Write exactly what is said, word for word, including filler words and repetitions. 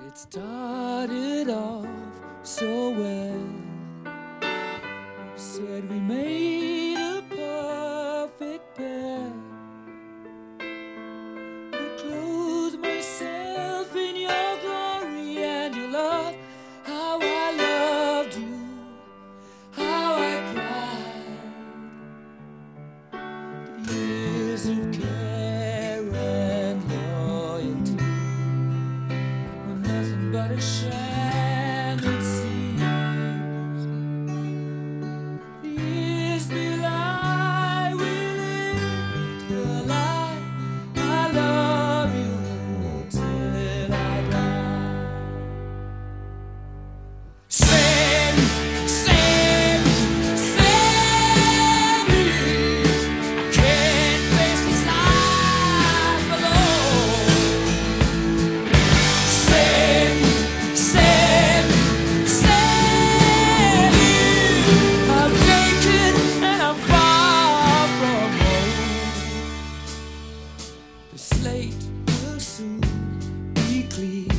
It started off so well. Said we made a perfect pair. I clothed myself in your glory and your love. How I loved you, how I cried. The years of care and loyalty were nothing but a sham, it seems. The years will I will live till I, I love you till I die. Save, save, save me. I can't face this life alone. Save, save, save me. I'm naked and I'm far from home. The slate will soon be clear.